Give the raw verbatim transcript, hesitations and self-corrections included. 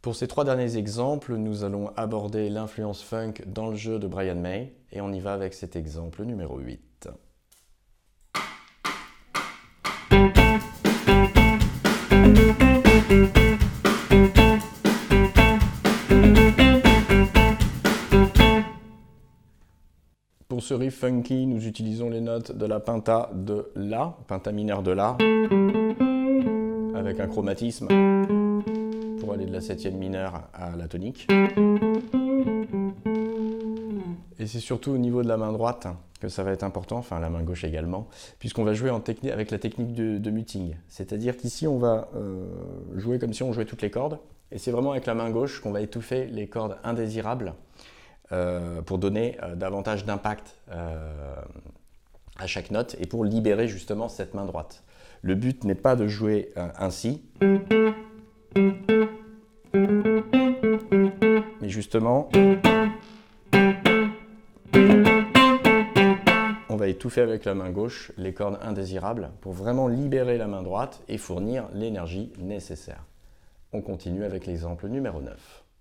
Pour ces trois derniers exemples, nous allons aborder l'influence funk dans le jeu de Brian May, et on y va avec cet exemple numéro huit. Pour ce riff funky, nous utilisons les notes de la penta de La, penta mineur de La, avec un chromatisme pour aller de la septième mineure à la tonique. Et c'est surtout au niveau de la main droite que ça va être important, enfin la main gauche également, puisqu'on va jouer en avec la technique de, de muting. C'est-à-dire qu'ici, on va euh, jouer comme si on jouait toutes les cordes, et c'est vraiment avec la main gauche qu'on va étouffer les cordes indésirables euh, pour donner euh, davantage d'impact euh, à chaque note et pour libérer justement cette main droite. Le but n'est pas de jouer euh, ainsi, mais justement, on va étouffer avec la main gauche les cordes indésirables pour vraiment libérer la main droite et fournir l'énergie nécessaire. On continue avec l'exemple numéro neuf.